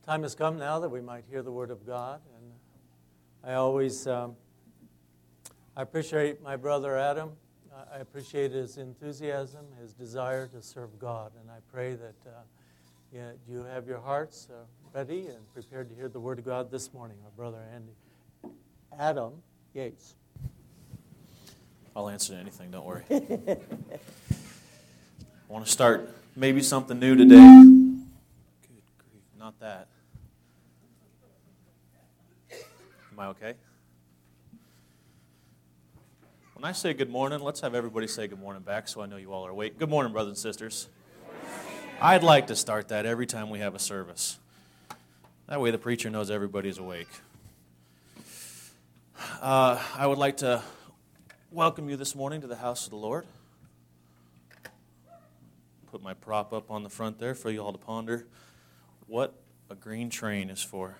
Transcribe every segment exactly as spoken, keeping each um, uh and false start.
Time has come now that we might hear the Word of God, and I always um, I appreciate my brother Adam. I appreciate his enthusiasm, his desire to serve God, and I pray that uh, yeah, you have your hearts uh, ready and prepared to hear the Word of God this morning, my brother Andy. Adam Yates. I'll answer anything, don't worry. I want to start maybe something new today. Good grief, not that. Am I okay? When I say good morning, let's have everybody say good morning back so I know you all are awake. Good morning, brothers and sisters. I'd like to start that every time we have a service. That way the preacher knows everybody's awake. Uh, I would like to welcome you this morning to the house of the Lord. Put my prop up on the front there for you all to ponder what a green train is for.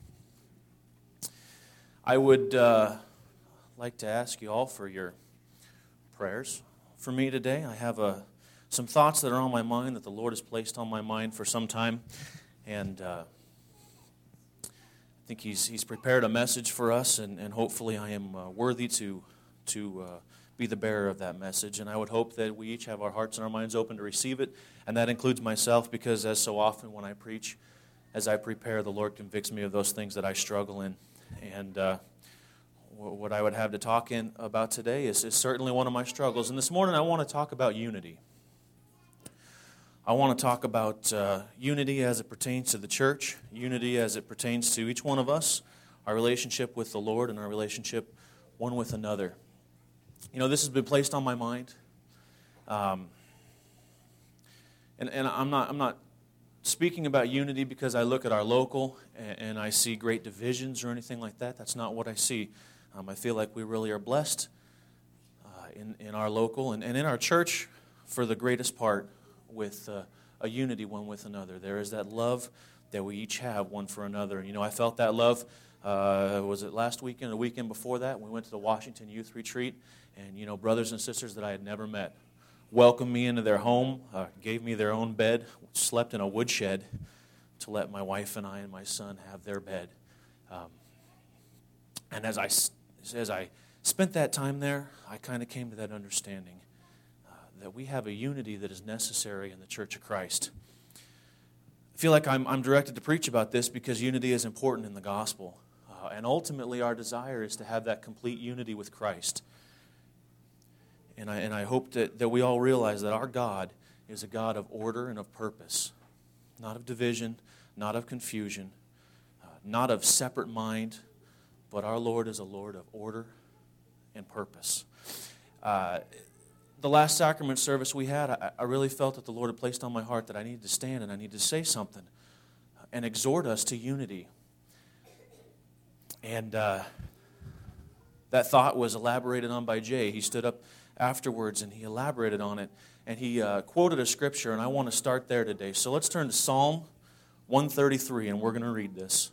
I would uh, like to ask you all for your prayers for me today. I have uh, some thoughts that are on my mind that the Lord has placed on my mind for some time, and uh, I think He's He's prepared a message for us, and, and hopefully I am uh, worthy to to uh, be the bearer of that message. And I would hope that we each have our hearts and our minds open to receive it, and that includes myself, because as so often when I preach, as I prepare, the Lord convicts me of those things that I struggle in. And uh, what I would have to talk in about today is, is certainly one of my struggles. And this morning I want to talk about unity. I want to talk about uh, unity as it pertains to the church, unity as it pertains to each one of us, our relationship with the Lord and our relationship one with another. You know, this has been placed on my mind. Um, and and I'm not I'm not speaking about unity because I look at our local and, and I see great divisions or anything like that. That's not what I see. Um, I feel like we really are blessed uh, in, in our local and, and in our church for the greatest part with uh, a unity one with another. There is that love that we each have one for another. You know, I felt that love, uh, was it last weekend or the weekend before that? We went to the Washington Youth Retreat, and, you know, brothers and sisters that I had never met welcomed me into their home, uh, gave me their own bed, slept in a woodshed to let my wife and I and my son have their bed. Um, and as I, as I spent that time there, I kind of came to that understanding uh, that we have a unity that is necessary in the Church of Christ. I feel like I'm, I'm directed to preach about this because unity is important in the gospel. Uh, and ultimately our desire is to have that complete unity with Christ. And I, and I hope that, that we all realize that our God is a God of order and of purpose, not of division, not of confusion, uh, not of separate mind, but our Lord is a Lord of order and purpose. Uh, the last sacrament service we had, I, I really felt that the Lord had placed on my heart that I needed to stand and I needed to say something and exhort us to unity. And uh, that thought was elaborated on by Jay. He stood up afterwards and he elaborated on it, and he uh, quoted a scripture, and I want to start there today. So let's turn to Psalm one thirty-three, and we're going to read this.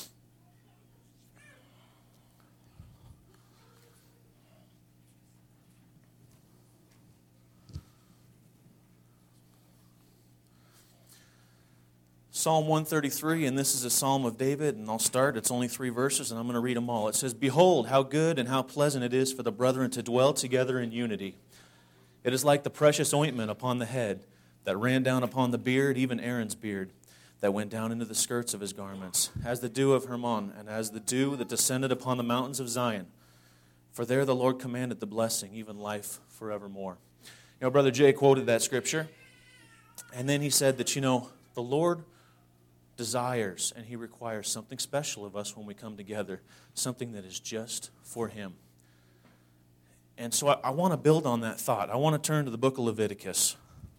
Psalm one thirty-three, and this is a psalm of David, and I'll start. It's only three verses, and I'm going to read them all. It says, "Behold, how good and how pleasant it is for the brethren to dwell together in unity. It is like the precious ointment upon the head that ran down upon the beard, even Aaron's beard, that went down into the skirts of his garments, as the dew of Hermon, and as the dew that descended upon the mountains of Zion. For there the Lord commanded the blessing, even life forevermore." You know, Brother Jay quoted that scripture, and then he said that, you know, the Lord desires and He requires something special of us when we come together, something that is just for Him. And so I, I want to build on that thought. I want to turn to the book of Leviticus.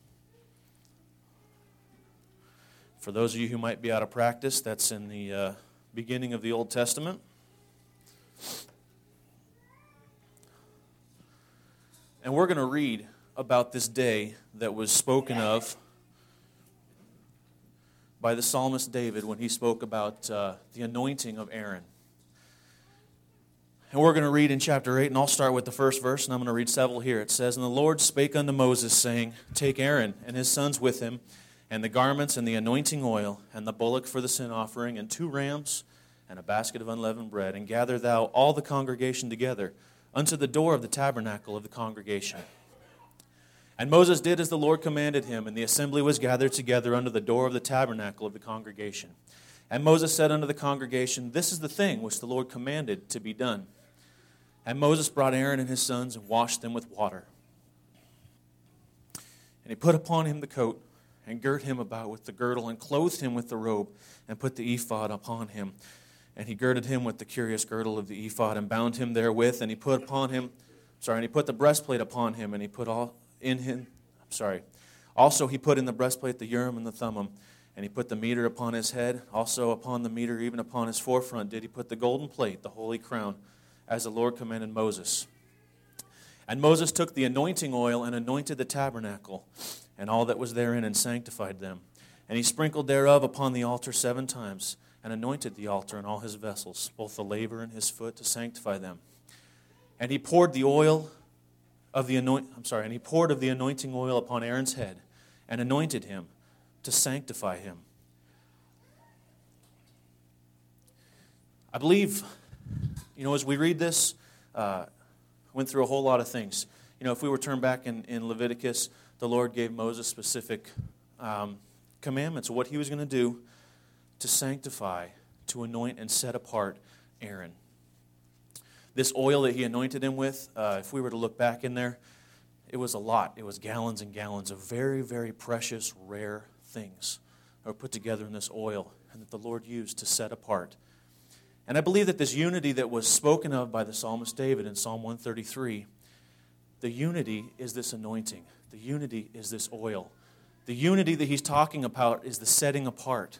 For those of you who might be out of practice, that's in the uh, beginning of the Old Testament. And we're going to read about this day that was spoken of by the psalmist David when he spoke about uh, the anointing of Aaron. And we're going to read in chapter eight, and I'll start with the first verse, and I'm going to read several here. It says, "And the Lord spake unto Moses, saying, Take Aaron and his sons with him, and the garments, and the anointing oil, and the bullock for the sin offering, and two rams, and a basket of unleavened bread, and gather thou all the congregation together unto the door of the tabernacle of the congregation. And Moses did as the Lord commanded him, and the assembly was gathered together unto the door of the tabernacle of the congregation. And Moses said unto the congregation, This is the thing which the Lord commanded to be done. And Moses brought Aaron and his sons, and washed them with water. And he put upon him the coat, and girt him about with the girdle, and clothed him with the robe, and put the ephod upon him. And he girded him with the curious girdle of the ephod, and bound him therewith, and he put upon him, sorry, and he put the breastplate upon him, and he put all in him, I'm sorry. Also he put in the breastplate the Urim and the Thummim, and he put the mitre upon his head. Also upon the mitre, even upon his forefront, did he put the golden plate, the holy crown, as the Lord commanded Moses. And Moses took the anointing oil and anointed the tabernacle, and all that was therein, and sanctified them. And he sprinkled thereof upon the altar seven times, and anointed the altar and all his vessels, both the laver and his foot, to sanctify them. And he poured the oil of the anoint, I'm sorry, and he poured of the anointing oil upon Aaron's head, and anointed him to sanctify him. I believe, you know, as we read this, uh, went through a whole lot of things. You know, if we were turned back in, in Leviticus, the Lord gave Moses specific um, commandments of what he was going to do to sanctify, to anoint, and set apart Aaron. This oil that he anointed him with, uh, if we were to look back in there, it was a lot. It was gallons and gallons of very, very precious, rare things that were put together in this oil and that the Lord used to set apart. And I believe that this unity that was spoken of by the psalmist David in Psalm one thirty-three, the unity is this anointing. The unity is this oil. The unity that he's talking about is the setting apart.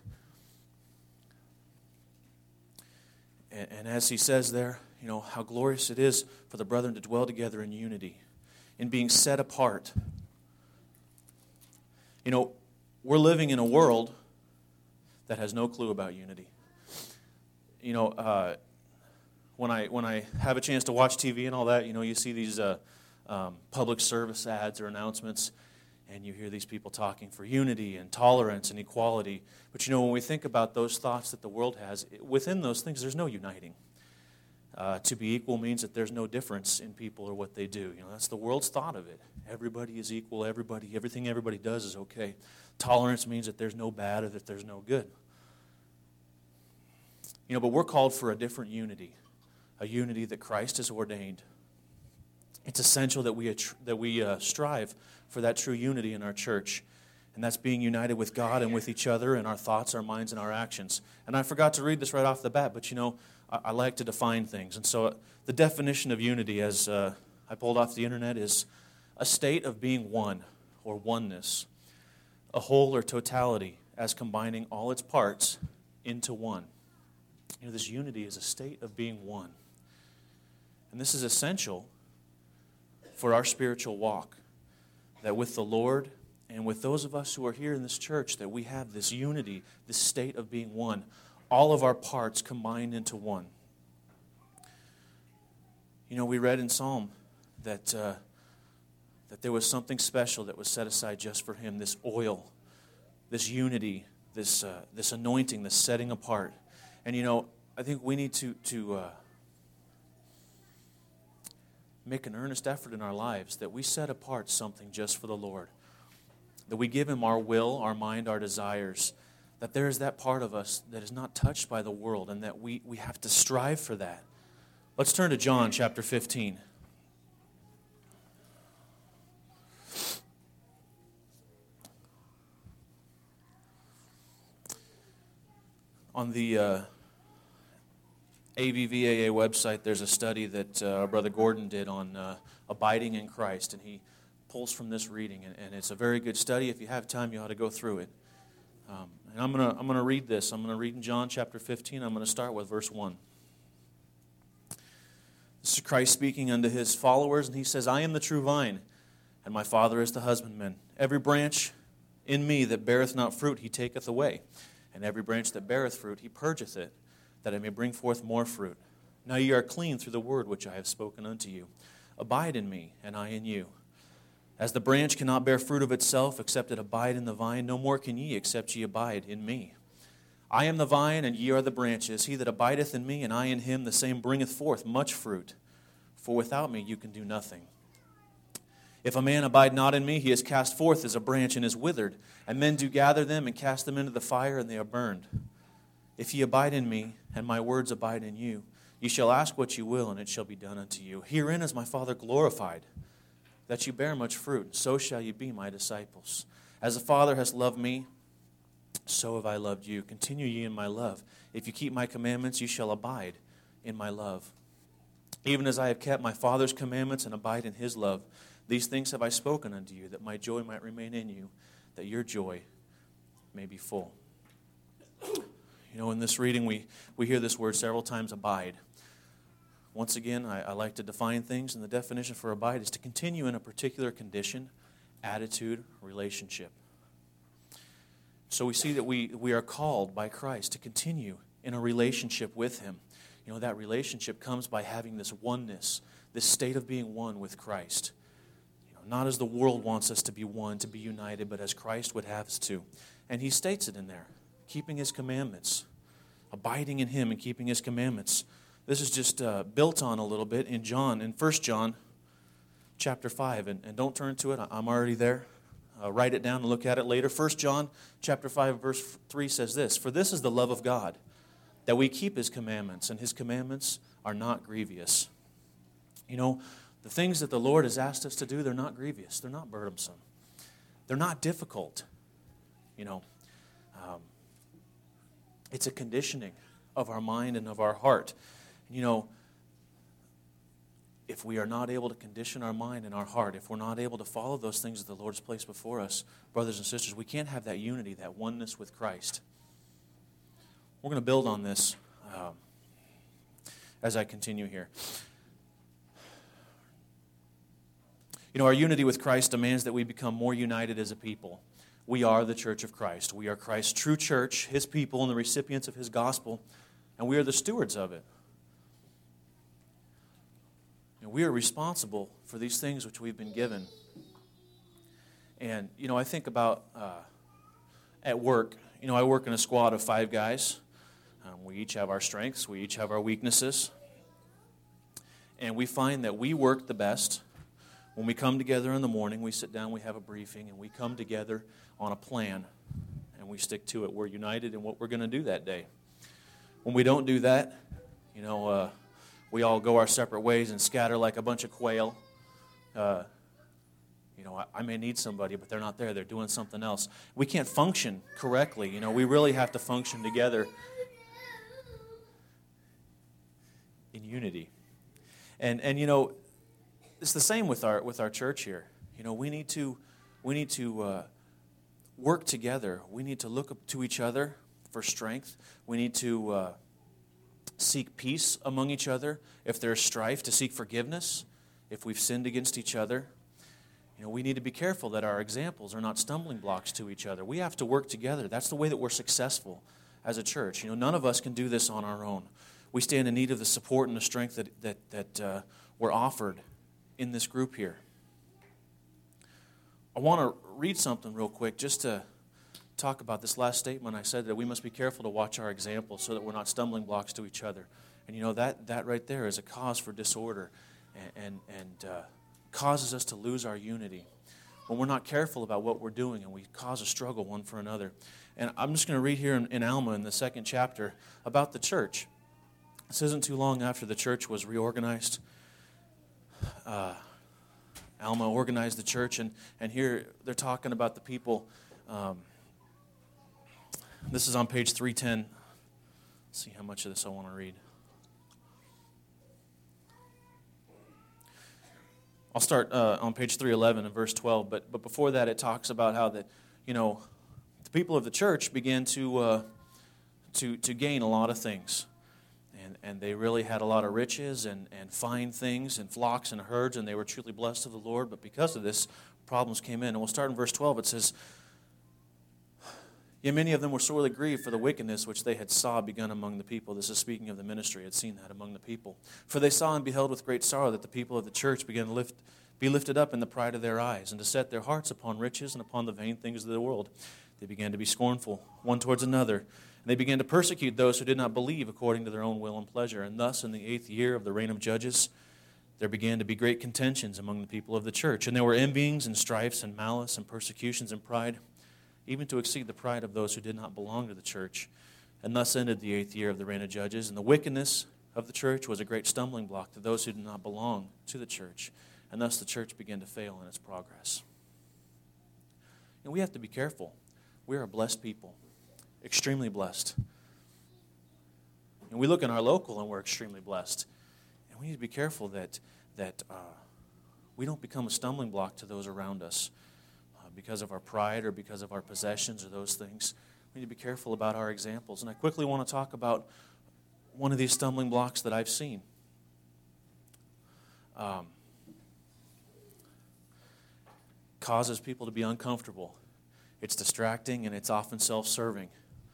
And, and as he says there, you know, how glorious it is for the brethren to dwell together in unity, in being set apart. You know, we're living in a world that has no clue about unity. You know, uh, when I when I have a chance to watch T V and all that, you know, you see these uh, um, public service ads or announcements, and you hear these people talking for unity and tolerance and equality. But you know, when we think about those thoughts that the world has, within those things, there's no uniting. Uh, to be equal means that there's no difference in people or what they do. You know, that's the world's thought of it. Everybody is equal. Everybody, everything everybody does is okay. Tolerance means that there's no bad or that there's no good. You know, but we're called for a different unity, a unity that Christ has ordained. It's essential that we that we uh, strive for that true unity in our church, and that's being united with God and with each other in our thoughts, our minds, and our actions. And I forgot to read this right off the bat, but you know, I, I like to define things. And so uh, the definition of unity, as uh, I pulled off the internet, is a state of being one or oneness, a whole or totality, as combining all its parts into one. You know, this unity is a state of being one. And this is essential for our spiritual walk, that with the Lord and with those of us who are here in this church, that we have this unity, this state of being one, all of our parts combined into one. You know, we read in Psalm that uh, that there was something special that was set aside just for him, this oil, this unity, this uh, this anointing, this setting apart. And you know, I think we need to to uh, make an earnest effort in our lives that we set apart something just for the Lord, that we give him our will, our mind, our desires, that there is that part of us that is not touched by the world, and that we, we have to strive for that. Let's turn to John chapter fifteen. On the uh, A V V A A website, there's a study that uh, our brother Gordon did on uh, abiding in Christ, and he pulls from this reading, and, and it's a very good study. If you have time, you ought to go through it. Um, and I'm gonna I'm gonna read this. I'm gonna read in John chapter fifteen. I'm gonna start with verse one. This is Christ speaking unto his followers, and he says, "I am the true vine, and my Father is the husbandman. Every branch in me that beareth not fruit, he taketh away. And every branch that beareth fruit, he purgeth it, that it may bring forth more fruit. Now ye are clean through the word which I have spoken unto you. Abide in me, and I in you. As the branch cannot bear fruit of itself, except it abide in the vine, no more can ye, except ye abide in me. I am the vine, and ye are the branches. He that abideth in me, and I in him, the same bringeth forth much fruit. For without me you can do nothing. If a man abide not in me, he is cast forth as a branch and is withered, and men do gather them and cast them into the fire, and they are burned. If ye abide in me, and my words abide in you, ye shall ask what ye will, and it shall be done unto you. Herein is my Father glorified, that ye bear much fruit, so shall ye be my disciples. As the Father has loved me, so have I loved you. Continue ye in my love. If you keep my commandments, you shall abide in my love. Even as I have kept my Father's commandments and abide in his love, these things have I spoken unto you, that my joy might remain in you, that your joy may be full. You know, in this reading, we, we hear this word several times, abide. Once again, I, I like to define things, and the definition for abide is to continue in a particular condition, attitude, relationship. So we see that we, we are called by Christ to continue in a relationship with him. You know, that relationship comes by having this oneness, this state of being one with Christ. You know, not as the world wants us to be one, to be united, but as Christ would have us to. And he states it in there, keeping his commandments, abiding in him and keeping his commandments. This is just uh, built on a little bit in John, in First John chapter five. And, and don't turn to it, I'm already there. Uh, write it down and look at it later. First John chapter five, verse three says this, "For this is the love of God, that we keep his commandments, and his commandments are not grievous." You know, the things that the Lord has asked us to do, they're not grievous. They're not burdensome. They're not difficult. You know, um, it's a conditioning of our mind and of our heart. You know, if we are not able to condition our mind and our heart, if we're not able to follow those things that the Lord has placed before us, brothers and sisters, we can't have that unity, that oneness with Christ. We're going to build on this um, as I continue here. You know, our unity with Christ demands that we become more united as a people. We are the church of Christ. We are Christ's true church, his people, and the recipients of his gospel, and we are the stewards of it. And we are responsible for these things which we've been given. And, you know, I think about uh, at work, you know, I work in a squad of five guys. Um, we each have our strengths. We each have our weaknesses. And we find that we work the best when we come together in the morning. We sit down, we have a briefing, and we come together on a plan, and we stick to it. We're united in what we're going to do that day. When we don't do that, you know, uh, we all go our separate ways and scatter like a bunch of quail. Uh, you know, I, I may need somebody, but they're not there. They're doing something else. We can't function correctly. You know, we really have to function together in unity. And and you know, it's the same with our with our church here. You know, we need to we need to uh, work together. We need to look up to each other for strength. We need to uh, seek peace among each other. If there's strife, to seek forgiveness. If we've sinned against each other, you know, we need to be careful that our examples are not stumbling blocks to each other. We have to work together. That's the way that we're successful as a church. You know, none of us can do this on our own. We stand in need of the support and the strength that that that uh, we're offered in this group here. I want to read something real quick just to talk about this last statement. I said that we must be careful to watch our example so that we're not stumbling blocks to each other. And you know, that that right there is a cause for disorder and and, and uh, causes us to lose our unity when we're not careful about what we're doing, and we cause a struggle one for another. And I'm just going to read here in, in Alma in the second chapter about the church. This isn't too long after the church was reorganized. Uh, Alma organized the church, and, and here they're talking about the people. Um, this is on page three ten. Let's see how much of this I want to read. I'll start uh, on page three eleven and verse twelve, but but before that it talks about how that, you know, the people of the church began to uh, to to gain a lot of things. And, and they really had a lot of riches and, and fine things and flocks and herds, and they were truly blessed of the Lord. But because of this, problems came in. And we'll start in verse twelve. It says, "Yet many of them were sorely grieved for the wickedness which they had saw begun among the people." This is speaking of the ministry. Had seen that among the people. "For they saw and beheld with great sorrow that the people of the church began to lift, be lifted up in the pride of their eyes, and to set their hearts upon riches and upon the vain things of the world. They began to be scornful one towards another, and they began to persecute those who did not believe according to their own will and pleasure. And thus, in the eighth year of the reign of Judges, there began to be great contentions among the people of the church. And there were envyings and strifes and malice and persecutions and pride, even to exceed the pride of those who did not belong to the church. And thus ended the eighth year of the reign of Judges. And the wickedness of the church was a great stumbling block to those who did not belong to the church. And thus the church began to fail in its progress. And we have to be careful. We are a blessed people, extremely blessed. And we look in our local and we're extremely blessed. And we need to be careful that, that uh, we don't become a stumbling block to those around us uh, because of our pride or because of our possessions or those things. We need to be careful about our examples. And I quickly want to talk about one of these stumbling blocks that I've seen. Um, causes people to be uncomfortable. It's distracting and it's often self-serving.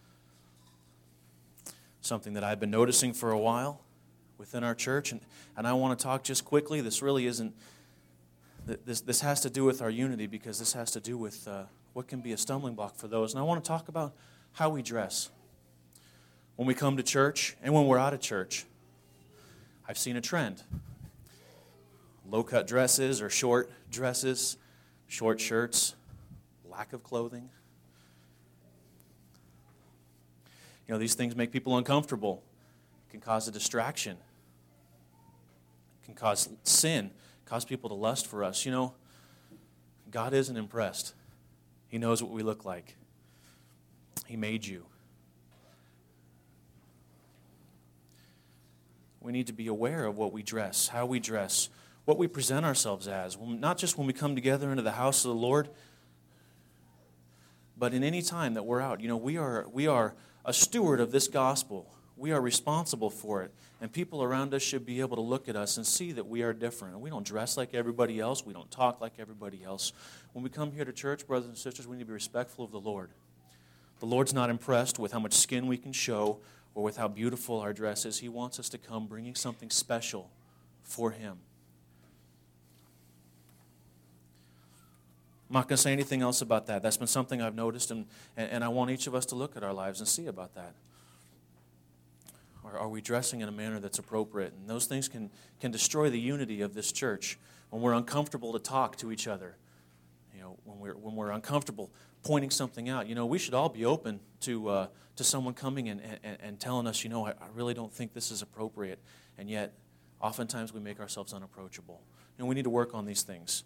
Something that I've been noticing for a while within our church, and, and I want to talk just quickly. This really isn't, this, this has to do with our unity, because this has to do with uh, what can be a stumbling block for those. And I want to talk about how we dress when we come to church and when we're out of church. I've seen a trend. Low-cut dresses or short dresses, short shirts, lack of clothing. You know, these things make people uncomfortable. It can cause a distraction. It can cause sin, cause people to lust for us. You know, God isn't impressed. He knows what we look like. He made you. We need to be aware of what we dress, how we dress, what we present ourselves as. Not just when we come together into the house of the Lord, but in any time that we're out. You know, we are we are a steward of this gospel. We are responsible for it. And people around us should be able to look at us and see that we are different. We don't dress like everybody else. We don't talk like everybody else. When we come here to church, brothers and sisters, we need to be respectful of the Lord. The Lord's not impressed with how much skin we can show or with how beautiful our dress is. He wants us to come bringing something special for Him. I'm not going to say anything else about that. That's been something I've noticed, and, and, and I want each of us to look at our lives and see about that. Are, are we dressing in a manner that's appropriate? And those things can, can destroy the unity of this church when we're uncomfortable to talk to each other. You know, when we're when we're uncomfortable pointing something out. You know, we should all be open to uh, to someone coming and, and, and telling us, you know, I, I really don't think this is appropriate. And yet, oftentimes we make ourselves unapproachable. And we need to work on these things.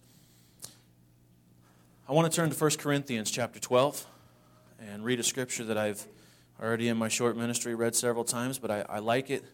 I want to turn to First Corinthians chapter twelve and read a scripture that I've already in my short ministry read several times, but I, I like it.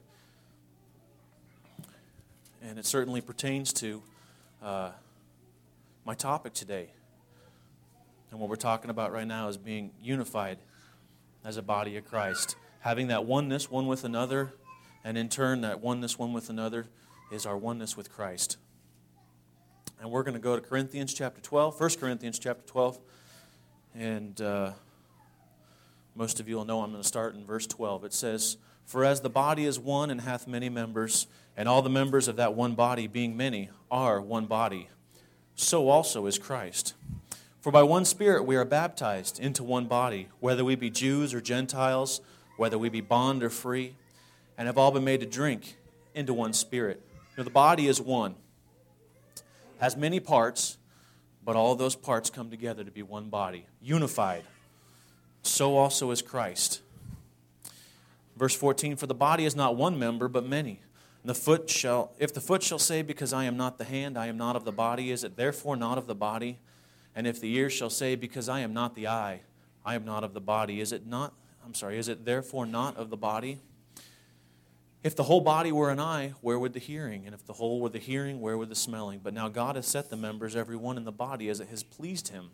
And it certainly pertains to uh, my topic today. And what we're talking about right now is being unified as a body of Christ. Having that oneness one with another, and in turn that oneness one with another is our oneness with Christ. And we're going to go to Corinthians chapter twelve, First Corinthians chapter twelve. And uh, most of you will know I'm going to start in verse twelve. It says, "For as the body is one and hath many members, and all the members of that one body, being many, are one body, so also is Christ. For by one Spirit we are baptized into one body, whether we be Jews or Gentiles, whether we be bond or free, and have all been made to drink into one Spirit." You know, the body is one. Has many parts, but all of those parts come together to be one body, unified. So also is Christ. Verse fourteen, "For the body is not one member, but many. And the foot shall, if the foot shall say, Because I am not the hand, I am not of the body, is it therefore not of the body? And if the ear shall say, Because I am not the eye, I am not of the body, is it not, I'm sorry, is it therefore not of the body? If the whole body were an eye, where would the hearing? And if the whole were the hearing, where would the smelling? But now God has set the members, every one in the body, as it has pleased Him.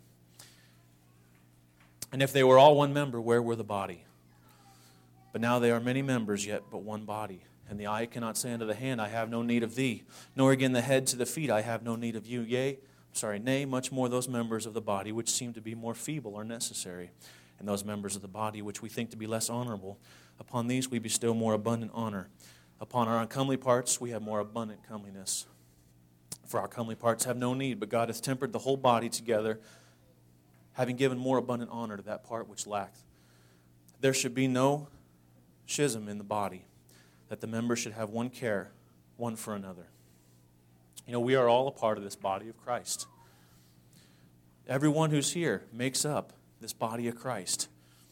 And if they were all one member, where were the body? But now they are many members, yet but one body. And the eye cannot say unto the hand, I have no need of thee. Nor again the head to the feet, I have no need of you. Yea, sorry, nay, much more those members of the body which seem to be more feeble are necessary. And those members of the body which we think to be less honorable, upon these we bestow more abundant honor. Upon our uncomely parts we have more abundant comeliness. For our comely parts have no need, but God hath tempered the whole body together, having given more abundant honor to that part which lacked. There should be no schism in the body, that the members should have one care, one for another. You know, we are all a part of this body of Christ. Everyone who's here makes up this body of Christ.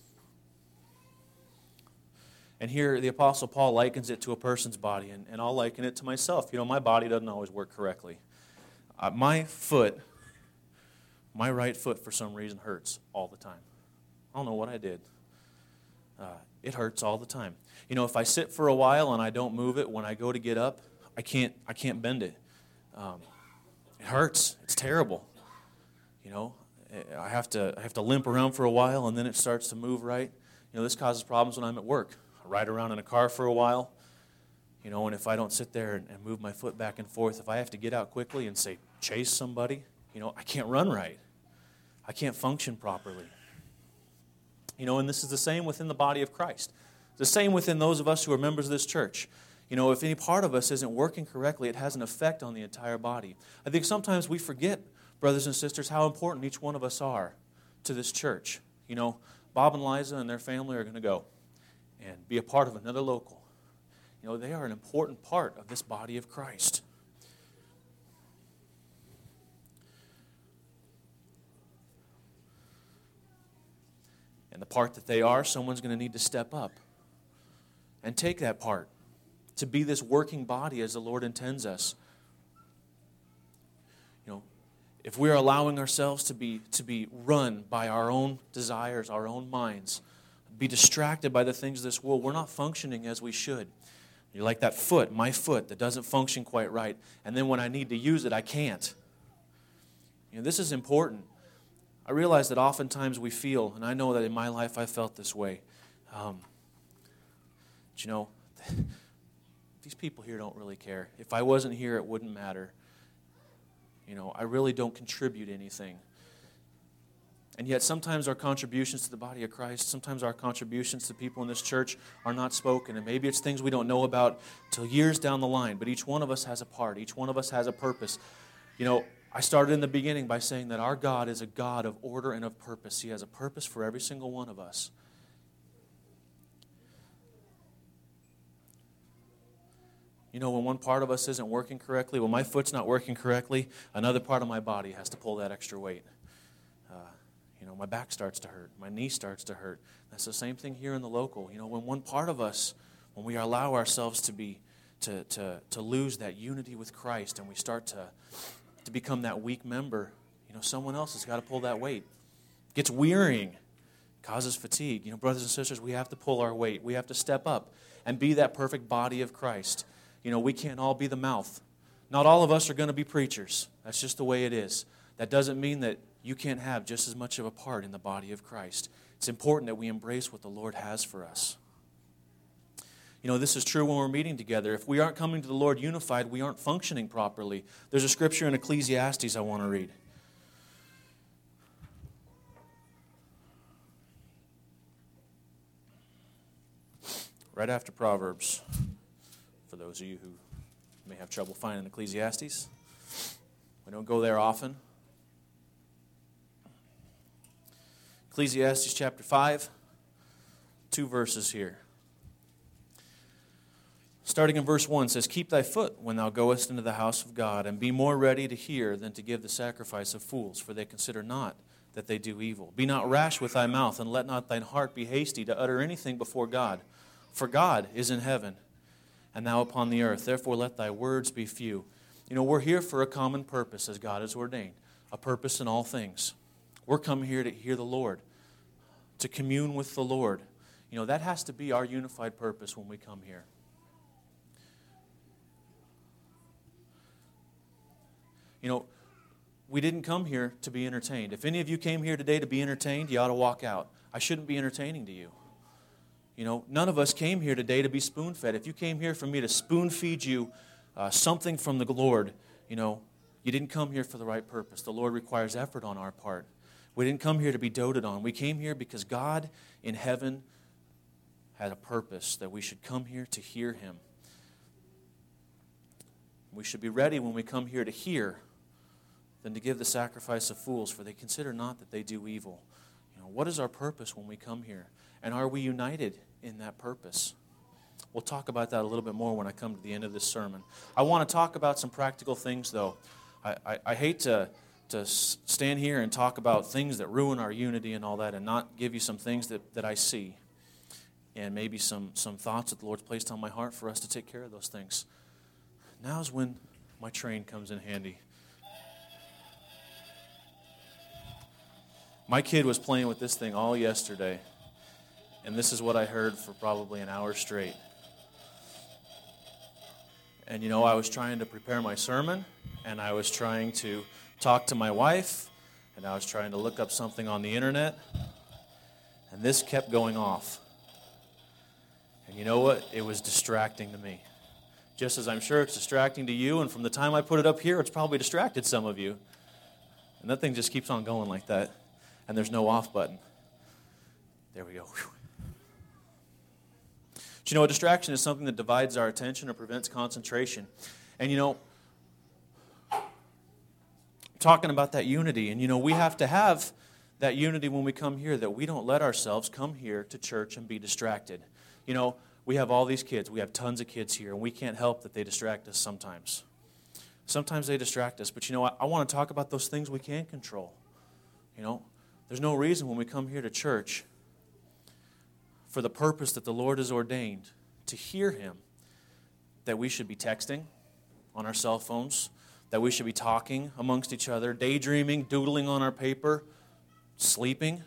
And here the Apostle Paul likens it to a person's body, and, and I'll liken it to myself. You know, my body doesn't always work correctly. Uh, my foot, my right foot for some reason hurts all the time. I don't know what I did. Uh, it hurts all the time. You know, if I sit for a while and I don't move it, when I go to get up, I can't I can't bend it. Um, it hurts. It's terrible. You know, I have to I have to limp around for a while, and then it starts to move right. You know, this causes problems when I'm at work. I ride around in a car for a while, you know, and if I don't sit there and, and move my foot back and forth, if I have to get out quickly and, say, chase somebody, you know, I can't run right. I can't function properly. You know, and this is the same within the body of Christ. The same within those of us who are members of this church. You know, if any part of us isn't working correctly, it has an effect on the entire body. I think sometimes we forget, brothers and sisters, how important each one of us are to this church. You know, Bob and Liza and their family are going to go and be a part of another local. You know, they are an important part of this body of Christ. And the part that they are, someone's going to need to step up and take that part to be this working body as the Lord intends us. You know, if we're allowing ourselves to be to be run by our own desires, our own minds, be distracted by the things of this world, we're not functioning as we should. You're like that foot, my foot, that doesn't function quite right. And then when I need to use it, I can't. You know, this is important. I realize that oftentimes we feel, and I know that in my life I felt this way, um, but you know, these people here don't really care. If I wasn't here, it wouldn't matter. You know, I really don't contribute anything. And yet sometimes our contributions to the body of Christ, sometimes our contributions to people in this church are not spoken. And maybe it's things we don't know about till years down the line. But each one of us has a part. Each one of us has a purpose. You know, I started in the beginning by saying that our God is a God of order and of purpose. He has a purpose for every single one of us. You know, when one part of us isn't working correctly, when my foot's not working correctly, another part of my body has to pull that extra weight. Uh, you know, my back starts to hurt. My knee starts to hurt. That's the same thing here in the local. You know, when one part of us, when we allow ourselves to be, to to to lose that unity with Christ, and we start to to become that weak member, you know, someone else has got to pull that weight. It gets wearying, causes fatigue. You know, brothers and sisters, we have to pull our weight. We have to step up and be that perfect body of Christ. You know, we can't all be the mouth. Not all of us are going to be preachers. That's just the way it is. That doesn't mean that you can't have just as much of a part in the body of Christ. It's important that we embrace what the Lord has for us. You know, this is true when we're meeting together. If we aren't coming to the Lord unified, we aren't functioning properly. There's a scripture in Ecclesiastes I want to read. Right after Proverbs, for those of you who may have trouble finding Ecclesiastes. We don't go there often. Ecclesiastes chapter five, two verses here. Starting in verse one says, "Keep thy foot when thou goest into the house of God, and be more ready to hear than to give the sacrifice of fools, for they consider not that they do evil. Be not rash with thy mouth, and let not thine heart be hasty to utter anything before God. For God is in heaven, and thou upon the earth. Therefore let thy words be few." You know, we're here for a common purpose as God has ordained, a purpose in all things. We're coming here to hear the Lord, to commune with the Lord. You know, that has to be our unified purpose when we come here. You know, we didn't come here to be entertained. If any of you came here today to be entertained, you ought to walk out. I shouldn't be entertaining to you. You know, none of us came here today to be spoon-fed. If you came here for me to spoon-feed you uh, something from the Lord, you know, you didn't come here for the right purpose. The Lord requires effort on our part. We didn't come here to be doted on. We came here because God in heaven had a purpose that we should come here to hear Him. We should be ready when we come here to hear than to give the sacrifice of fools, for they consider not that they do evil. You know, what is our purpose when we come here? And are we united in that purpose? We'll talk about that a little bit more when I come to the end of this sermon. I want to talk about some practical things, though. I, I, I hate to, to stand here and talk about things that ruin our unity and all that and not give you some things that, that I see and maybe some, some thoughts that the Lord's placed on my heart for us to take care of those things. Now's when my train comes in handy. My kid was playing with this thing all yesterday, and this is what I heard for probably an hour straight. And, you know, I was trying to prepare my sermon, and I was trying to talk to my wife, and I was trying to look up something on the internet, and this kept going off. And you know what? It was distracting to me. Just as I'm sure it's distracting to you, and from the time I put it up here, it's probably distracted some of you. And that thing just keeps on going like that, and there's no off button. There we go. Whew. But you know, a distraction is something that divides our attention or prevents concentration. And you know, talking about that unity, and you know, we have to have that unity when we come here, that we don't let ourselves come here to church and be distracted. You know, we have all these kids. We have tons of kids here, and we can't help that they distract us sometimes. Sometimes they distract us, but you know, I, I want to talk about those things we can control. You know, there's no reason when we come here to church for the purpose that the Lord has ordained to hear Him, that we should be texting on our cell phones, that we should be talking amongst each other, daydreaming, doodling on our paper, sleeping.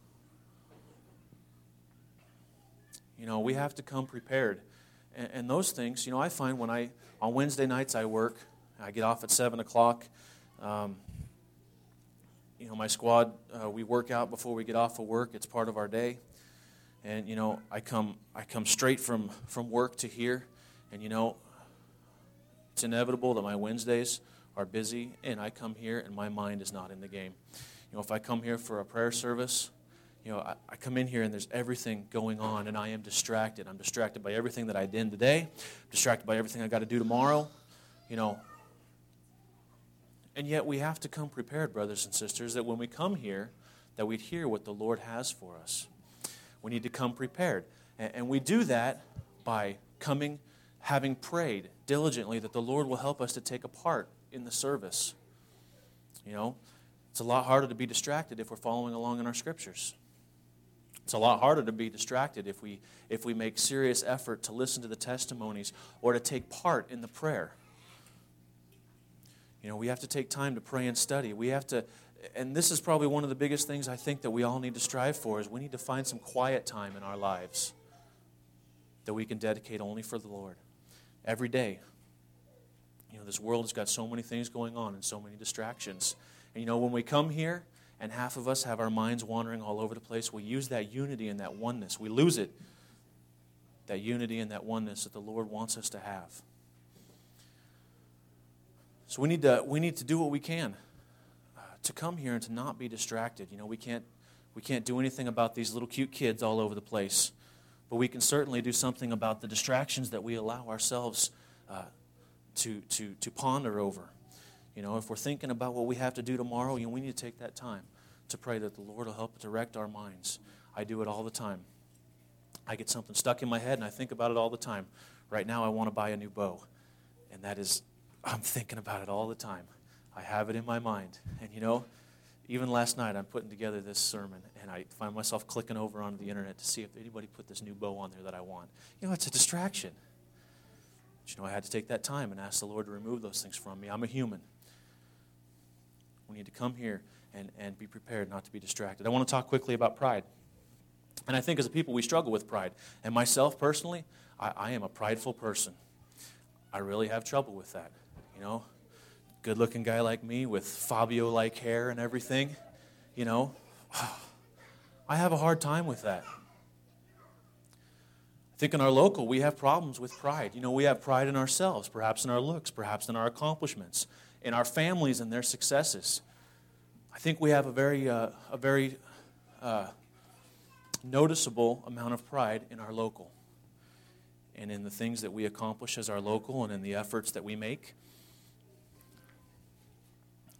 You know, we have to come prepared. And, and those things, you know, I find when I, on Wednesday nights I work, I get off at seven o'clock. Um, you know, my squad, uh, we work out before we get off of work. It's part of our day. And, you know, I come I come straight from, from work to here. And, you know, it's inevitable that my Wednesdays are busy. And I come here and my mind is not in the game. You know, if I come here for a prayer service, you know, I, I come in here and there's everything going on. And I am distracted. I'm distracted by everything that I did today. I'm distracted by everything I got to do tomorrow. You know. And yet we have to come prepared, brothers and sisters, that when we come here, that we'd hear what the Lord has for us. We need to come prepared. And we do that by coming, having prayed diligently that the Lord will help us to take a part in the service. You know, it's a lot harder to be distracted if we're following along in our scriptures. It's a lot harder to be distracted if we if we make serious effort to listen to the testimonies or to take part in the prayer. You know, we have to take time to pray and study. We have to, and this is probably one of the biggest things I think that we all need to strive for, is we need to find some quiet time in our lives that we can dedicate only for the Lord. Every day. You know, this world has got so many things going on and so many distractions. And you know, when we come here and half of us have our minds wandering all over the place, we use that unity and that oneness. We lose it. That unity and that oneness that the Lord wants us to have. So we need to we need to do what we can uh, to come here and to not be distracted. You know, we can't we can't do anything about these little cute kids all over the place, but we can certainly do something about the distractions that we allow ourselves uh, to to to ponder over. You know, if we're thinking about what we have to do tomorrow, you know, we need to take that time to pray that the Lord will help direct our minds. I do it all the time. I get something stuck in my head and I think about it all the time. Right now, I want to buy a new bow, and that is. I'm thinking about it all the time. I have it in my mind. And you know, even last night I'm putting together this sermon and I find myself clicking over onto the internet to see if anybody put this new bow on there that I want. You know, it's a distraction. But you know, I had to take that time and ask the Lord to remove those things from me. I'm a human. We need to come here and, and be prepared not to be distracted. I want to talk quickly about pride. And I think as a people we struggle with pride. And myself personally, I, I am a prideful person. I really have trouble with that. You know, good-looking guy like me with Fabio-like hair and everything, you know, I have a hard time with that. I think in our local, we have problems with pride. You know, we have pride in ourselves, perhaps in our looks, perhaps in our accomplishments, in our families and their successes. I think we have a very, uh, a very uh, noticeable amount of pride in our local and in the things that we accomplish as our local and in the efforts that we make.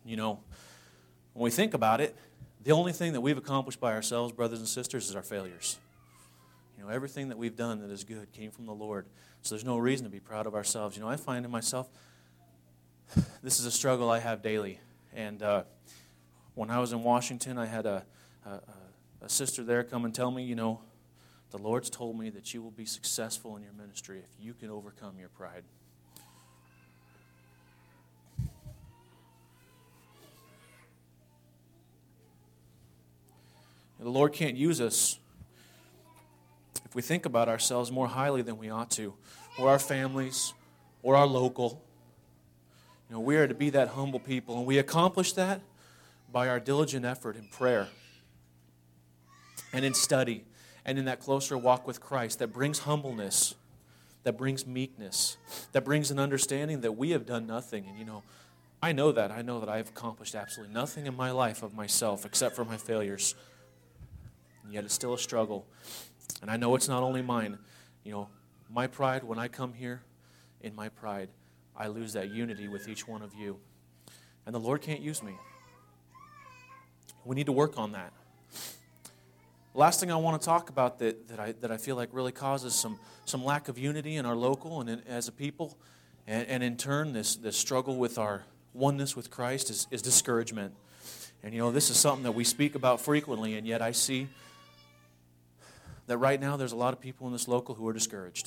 You know, when we think about it, the only thing that we've accomplished by ourselves, brothers and sisters, is our failures. You know, everything that we've done that is good came from the Lord. So there's no reason to be proud of ourselves. You know, I find in myself, this is a struggle I have daily. And uh, when I was in Washington, I had a, a, a sister there come and tell me, you know, the Lord's told me that you will be successful in your ministry if you can overcome your pride. The Lord can't use us if we think about ourselves more highly than we ought to, or our families, or our local. You know, we are to be that humble people, and we accomplish that by our diligent effort in prayer and in study and in that closer walk with Christ that brings humbleness, that brings meekness, that brings an understanding that we have done nothing. And, you know, I know that. I know that I have accomplished absolutely nothing in my life of myself except for my failures. And yet it's still a struggle. And I know it's not only mine. You know, my pride, when I come here, in my pride, I lose that unity with each one of you. And the Lord can't use me. We need to work on that. Last thing I want to talk about that, that, I, that I feel like really causes some, some lack of unity in our local and in, as a people, and, and in turn this, this struggle with our oneness with Christ is, is discouragement. And you know, this is something that we speak about frequently, and yet I see that right now there's a lot of people in this local who are discouraged.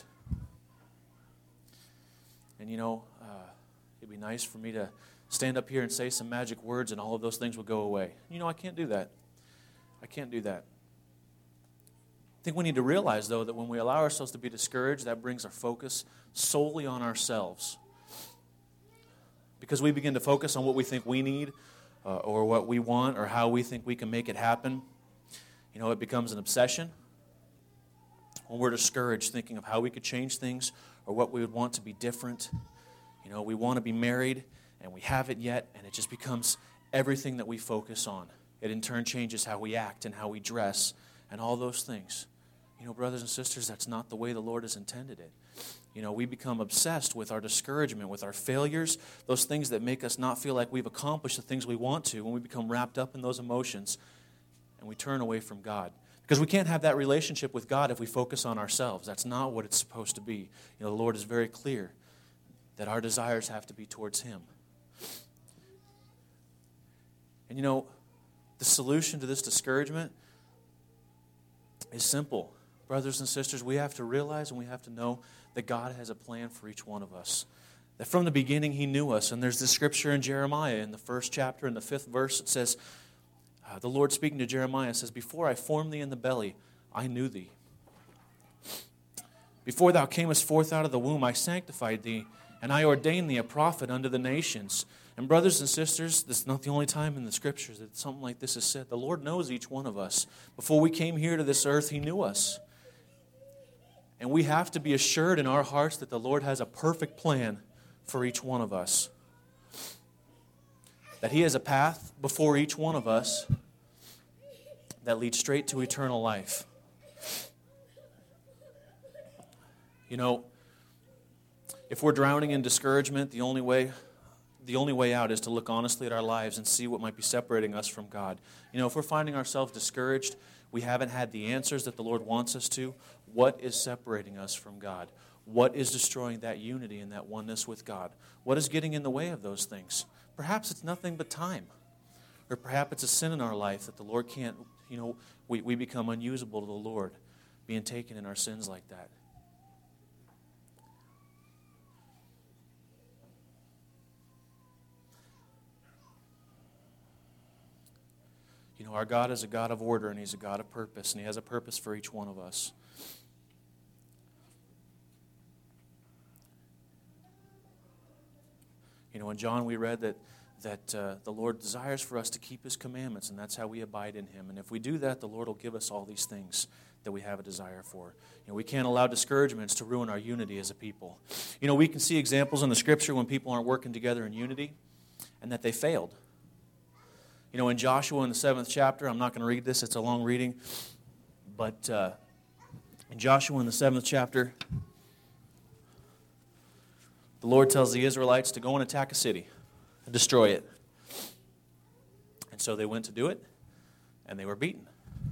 And you know, uh, it'd be nice for me to stand up here and say some magic words and all of those things would go away. You know, I can't do that. I can't do that. I think we need to realize, though, that when we allow ourselves to be discouraged, that brings our focus solely on ourselves. Because we begin to focus on what we think we need, uh, or what we want, or how we think we can make it happen. You know, it becomes an obsession. When we're discouraged, thinking of how we could change things, or what we would want to be different. You know, we want to be married, and we haven't yet, and it just becomes everything that we focus on. It in turn changes how we act and how we dress, and all those things. You know, brothers and sisters, that's not the way the Lord has intended it. You know, we become obsessed with our discouragement, with our failures, those things that make us not feel like we've accomplished the things we want to, when we become wrapped up in those emotions, and we turn away from God. Because we can't have that relationship with God if we focus on ourselves. That's not what it's supposed to be. You know, the Lord is very clear that our desires have to be towards Him. And you know, the solution to this discouragement is simple. Brothers and sisters, we have to realize and we have to know that God has a plan for each one of us. That from the beginning He knew us. And there's this scripture in Jeremiah in the first chapter, in the fifth verse, it says, uh, the Lord speaking to Jeremiah says, "Before I formed thee in the belly, I knew thee. Before thou camest forth out of the womb, I sanctified thee, and I ordained thee a prophet unto the nations." And brothers and sisters, this is not the only time in the Scriptures that something like this is said. The Lord knows each one of us. Before we came here to this earth, He knew us. And we have to be assured in our hearts that the Lord has a perfect plan for each one of us. That He has a path before each one of us that leads straight to eternal life. You know, if we're drowning in discouragement, the only way the only way out is to look honestly at our lives and see what might be separating us from God. You know, if we're finding ourselves discouraged, we haven't had the answers that the Lord wants us to, what is separating us from God? What is destroying that unity and that oneness with God? What is getting in the way of those things? Perhaps it's nothing but time. Or perhaps it's a sin in our life that the Lord can't, you know, we, we become unusable to the Lord, being taken in our sins like that. You know, our God is a God of order, and He's a God of purpose, and He has a purpose for each one of us. You know, in John we read that, that uh, the Lord desires for us to keep His commandments, and that's how we abide in Him. And if we do that, the Lord will give us all these things that we have a desire for. You know, we can't allow discouragements to ruin our unity as a people. You know, we can see examples in the Scripture when people aren't working together in unity, and that they failed. You know, in Joshua in the seventh chapter, I'm not going to read this, it's a long reading, but uh, in Joshua in the seventh chapter, the Lord tells the Israelites to go and attack a city and destroy it. And so they went to do it, and they were beaten.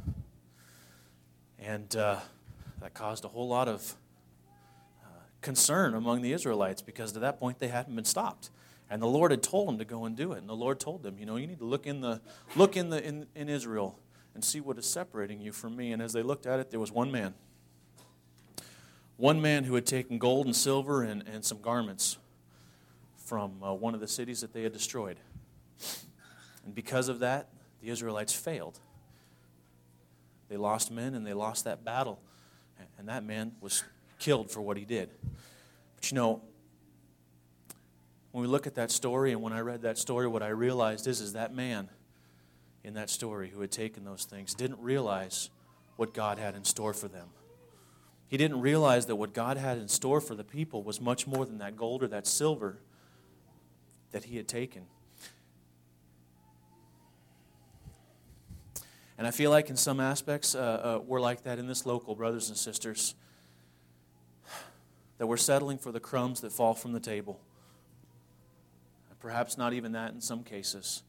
And uh, that caused a whole lot of uh, concern among the Israelites, because to that point they hadn't been stopped. And the Lord had told them to go and do it. And the Lord told them, you know, you need to look in the look in the in, in Israel and see what is separating you from me. And as they looked at it, there was one man. One man who had taken gold and silver and, and some garments from uh, one of the cities that they had destroyed. And because of that, the Israelites failed. They lost men and they lost that battle. And that man was killed for what he did. But you know, when we look at that story, and when I read that story, what I realized is, is that man in that story who had taken those things didn't realize what God had in store for them. He didn't realize that what God had in store for the people was much more than that gold or that silver that he had taken. And I feel like in some aspects, uh, uh, we're like that in this local, brothers and sisters, that we're settling for the crumbs that fall from the table. Perhaps not even that in some cases.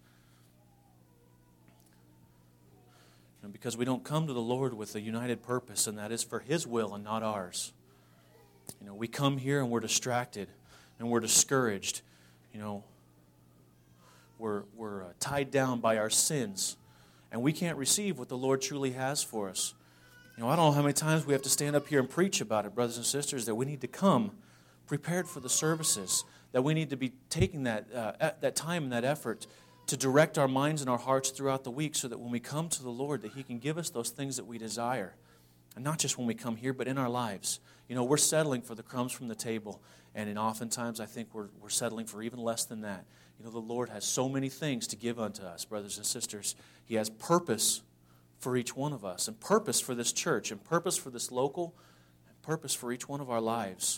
And because we don't come to the Lord with a united purpose, and that is for His will and not ours. You know, we come here and we're distracted and we're discouraged. You know, we're, we're uh, tied down by our sins, and we can't receive what the Lord truly has for us. You know, I don't know how many times we have to stand up here and preach about it, brothers and sisters, that we need to come prepared for the services, that we need to be taking that uh, that time and that effort to direct our minds and our hearts throughout the week, so that when we come to the Lord, that He can give us those things that we desire. And not just when we come here, but in our lives. You know, we're settling for the crumbs from the table, and in oftentimes I think we're we're settling for even less than that. You know, the Lord has so many things to give unto us, brothers and sisters. He has purpose for each one of us, and purpose for this church, and purpose for this local, and purpose for each one of our lives.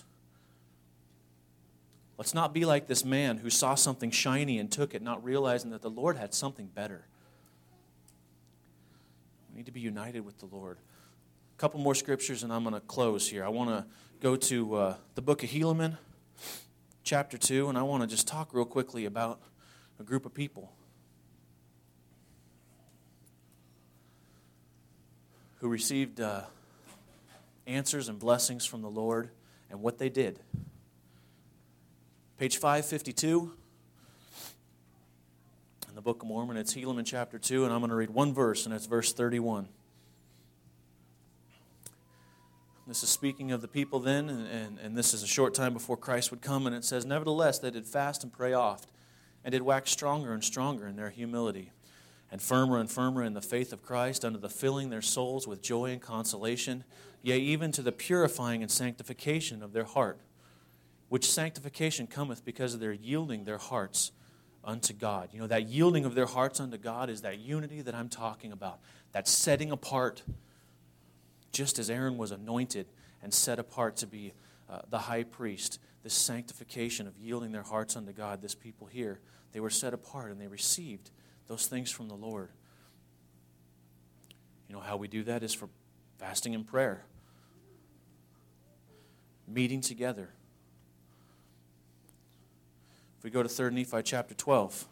Let's not be like this man who saw something shiny and took it, not realizing that the Lord had something better. We need to be united with the Lord. A couple more scriptures and I'm going to close here. I want to go to uh, the book of Helaman, chapter two, and I want to just talk real quickly about a group of people who received uh, answers and blessings from the Lord and what they did. Page five fifty-two in the Book of Mormon, it's Helaman chapter two, and I'm going to read one verse, and it's verse thirty-one. This is speaking of the people then, and, and, and this is a short time before Christ would come, and it says, "Nevertheless, they did fast and pray oft, and did wax stronger and stronger in their humility, and firmer and firmer in the faith of Christ, unto the filling their souls with joy and consolation, yea, even to the purifying and sanctification of their heart, which sanctification cometh because of their yielding their hearts unto God." You know, that yielding of their hearts unto God is that unity that I'm talking about, that setting apart, just as Aaron was anointed and set apart to be uh, the high priest, this sanctification of yielding their hearts unto God, this people here, they were set apart and they received those things from the Lord. You know, how we do that is for fasting and prayer, meeting together. If we go to Third Nephi chapter twelve,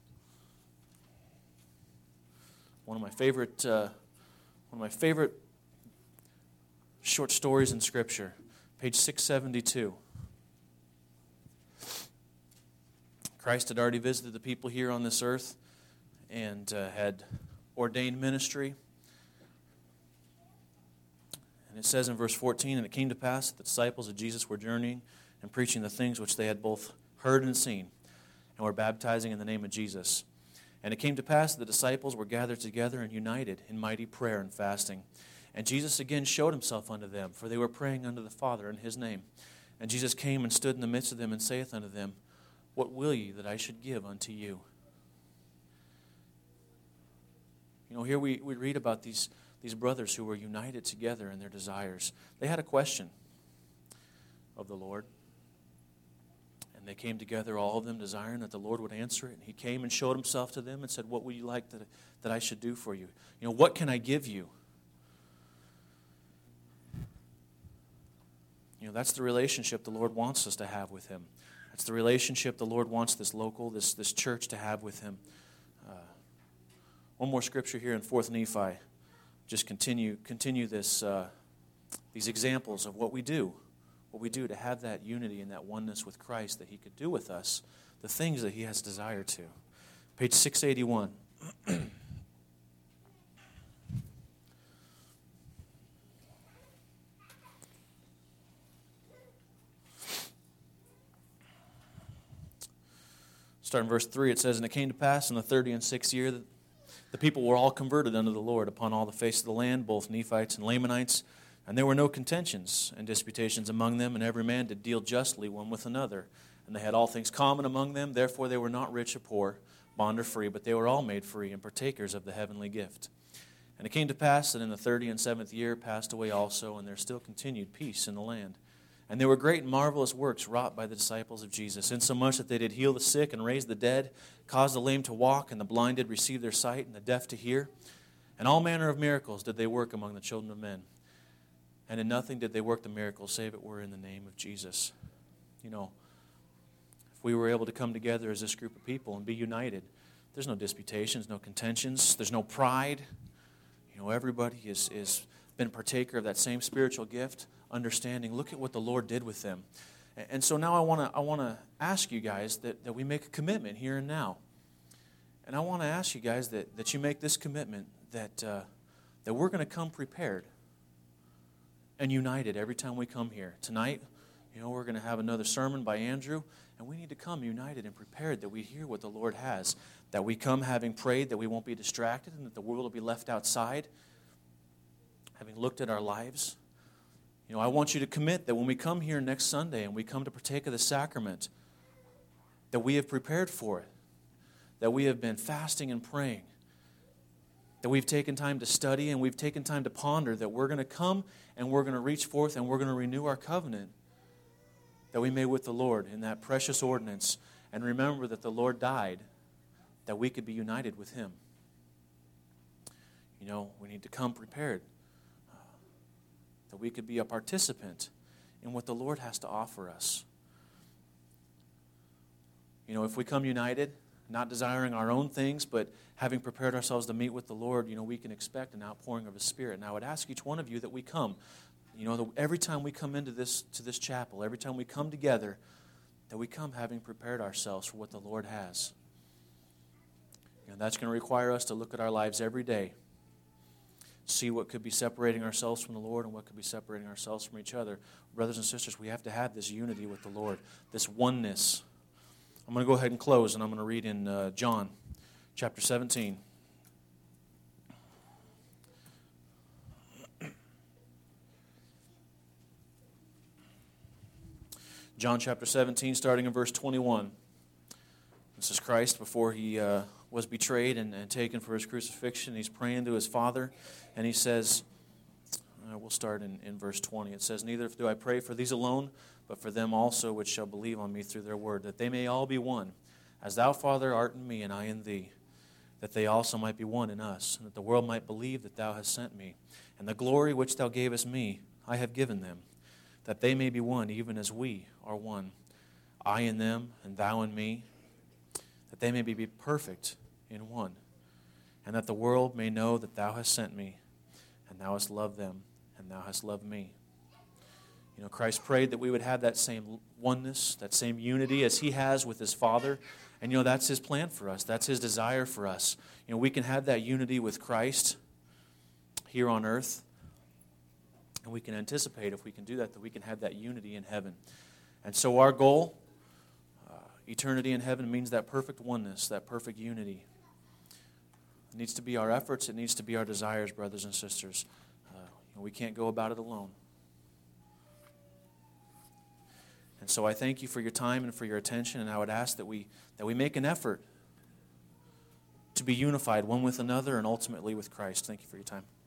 one of my favorite, uh, one of my favorite short stories in Scripture, page six seventy-two. Christ had already visited the people here on this earth and uh, had ordained ministry. And it says in verse fourteen, "And it came to pass that the disciples of Jesus were journeying and preaching the things which they had both heard and seen, and were baptizing in the name of Jesus. And it came to pass that the disciples were gathered together and united in mighty prayer and fasting. And Jesus again showed Himself unto them, for they were praying unto the Father in His name. And Jesus came and stood in the midst of them, and saith unto them, What will ye that I should give unto you?" You know, here we, we read about these, these brothers who were united together in their desires. They had a question of the Lord. And they came together, all of them, desiring that the Lord would answer it. And He came and showed Himself to them and said, "What would you like that, that I should do for you? You know, what can I give you?" You know, that's the relationship the Lord wants us to have with Him. That's the relationship the Lord wants this local, this, this church to have with Him. Uh, one more scripture here in Fourth Nephi. Just continue continue this uh, these examples of what we do, what we do to have that unity and that oneness with Christ, that He could do with us the things that He has desire to. Page six eighty-one. Starting verse three, it says, "And it came to pass in the thirty and sixth year that the people were all converted unto the Lord upon all the face of the land, both Nephites and Lamanites. And there were no contentions and disputations among them, and every man did deal justly one with another. And they had all things common among them, therefore they were not rich or poor, bond or free, but they were all made free, and partakers of the heavenly gift. And it came to pass that in the thirty and seventh year passed away also, and there still continued peace in the land. And there were great and marvelous works wrought by the disciples of Jesus, insomuch that they did heal the sick and raise the dead, cause the lame to walk, and the blind did receive their sight, and the deaf to hear. And all manner of miracles did they work among the children of men. And in nothing did they work the miracles, save it were in the name of Jesus." You know, if we were able to come together as this group of people and be united, there's no disputations, no contentions, there's no pride. You know, everybody is is been partaker of that same spiritual gift, understanding, look at what the Lord did with them. And so now I want to I want to ask you guys that, that we make a commitment here and now. And I want to ask you guys that, that you make this commitment that uh, that we're going to come prepared and united every time we come here. Tonight, you know, we're going to have another sermon by Andrew, and we need to come united and prepared that we hear what the Lord has, that we come having prayed, that we won't be distracted, and that the world will be left outside, having looked at our lives. You know, I want you to commit that when we come here next Sunday and we come to partake of the sacrament, that we have prepared for it, that we have been fasting and praying, that we've taken time to study and we've taken time to ponder, that we're going to come and we're going to reach forth and we're going to renew our covenant that we made with the Lord in that precious ordinance, and remember that the Lord died that we could be united with Him. You know, we need to come prepared, uh, that we could be a participant in what the Lord has to offer us. You know, if we come united, not desiring our own things, but having prepared ourselves to meet with the Lord, you know, we can expect an outpouring of His Spirit. And I would ask each one of you that we come, you know, every time we come into this to this chapel, every time we come together, that we come having prepared ourselves for what the Lord has. You know, that's going to require us to look at our lives every day, see what could be separating ourselves from the Lord and what could be separating ourselves from each other. Brothers and sisters, we have to have this unity with the Lord, this oneness. I'm going to go ahead and close, and I'm going to read in uh, John chapter seventeen. John chapter seventeen, starting in verse twenty-one. This is Christ before He uh, was betrayed and, and taken for His crucifixion. He's praying to His Father, and He says, uh, we'll start in, in verse twenty. It says, "Neither do I pray for these alone, but for them also which shall believe on me through their word, that they may all be one, as thou, Father, art in me and I in thee, that they also might be one in us, and that the world might believe that thou hast sent me. And the glory which thou gavest me I have given them, that they may be one, even as we are one, I in them and thou in me, that they may be perfect in one, and that the world may know that thou hast sent me, and thou hast loved them, and thou hast loved me." You know, Christ prayed that we would have that same oneness, that same unity as He has with His Father. And, you know, that's His plan for us. That's His desire for us. You know, we can have that unity with Christ here on earth. And we can anticipate, if we can do that, that we can have that unity in heaven. And so our goal, uh, eternity in heaven, means that perfect oneness, that perfect unity. It needs to be our efforts. It needs to be our desires, brothers and sisters. Uh, you know, we can't go about it alone. And so I thank you for your time and for your attention, and I would ask that we that we make an effort to be unified one with another and ultimately with Christ. Thank you for your time.